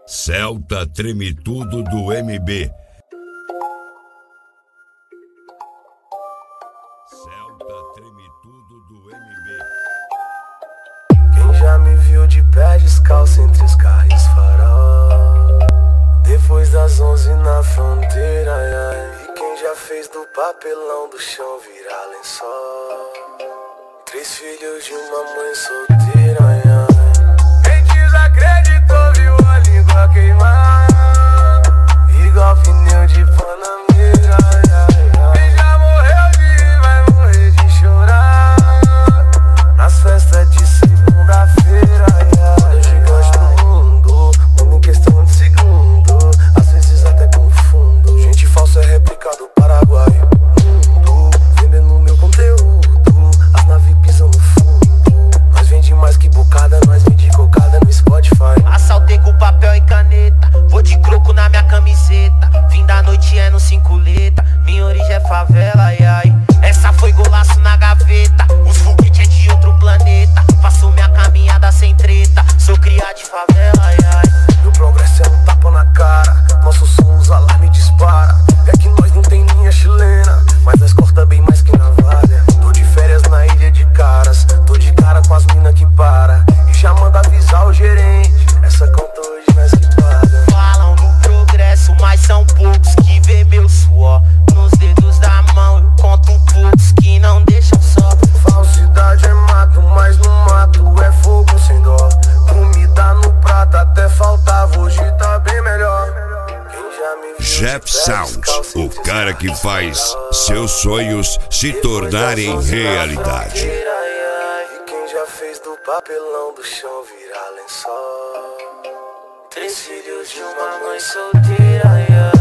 Celta treme tudo do MB. Celta treme tudo do MB. Quem já me viu de pé descalço entre os carros farol, depois das 11 na fronteira, ai. E quem já fez do papelão do chão virar lençol, 3 filhos de uma mãe solteira, ai. Quem desacreditou viu a língua queimar, igual pneu de Panamera, ai. Quem já morreu de rir vai morrer de chorar nas festas de segunda-feira, ai. Eu gigante do mundo, mundo em questão de segundo, às vezes até confundo. Gente falsa é réplica do Paraguai. Mundo vendendo meu conteúdo, as naves pisam no fundo. Nós vende mais que bocada, nós vende cocada no Spotify. Assaltei com papel e caneta, vou de croco na minha camiseta. Fim da noite é no 5 letra, minha origem é favela, ai ai. Essa foi golaço na gaveta, os foguetes é de outro planeta. Faço minha caminhada sem treta, sou criado de favela, ai ai. Meu progresso é um tapa na cara, nosso som os alarme dispara. É que nós não tem linha chilena, mas nós corta bem mais que navalha. Tô de férias na ilha de Caras, tô de cara com as mina que para e já manda avisar o gerente, essa conta hoje nós que paga. Falam do progresso, mas são poucos que vê meu suor nos dedos da mão. Eu conto poucos que não deixam só. Falsidade é mato, mas no mato é fogo sem dó. Comida no prato até faltava, hoje tá bem melhor. Quem já me viu Jeff Sounds, o cara que faz seus sonhos se tornarem realidade. E quem já fez do papelão do chão virar lençol, 3 filhos de uma mãe solteira, ai, ai.